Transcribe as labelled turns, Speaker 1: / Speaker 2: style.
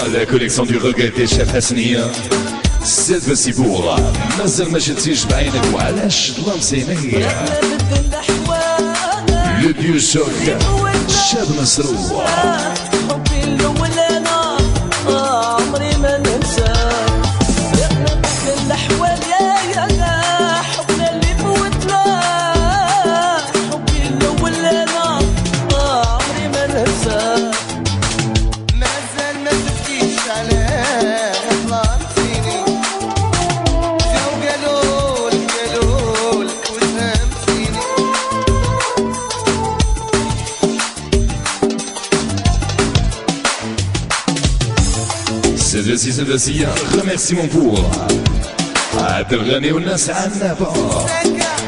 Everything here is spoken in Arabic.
Speaker 1: La collection du regretté chef Hassania. Cette fois-ci pour مازال ما شفتيش بعينك وعلاش ظلمتيني. Le vieux choc شاب مسروق.
Speaker 2: حبي الاول انا عمري ما ننساه. يقلب كل الاحوال يا حبنا اللي فوتنا. حبي الاول انا عمري ما ننساه.
Speaker 3: مازال ما شفتيش علاه ظلمتيني. جاو قالولك وفهمتيني.
Speaker 1: cette fois-ci, remerciement pour Abdelghani والناس عنابة.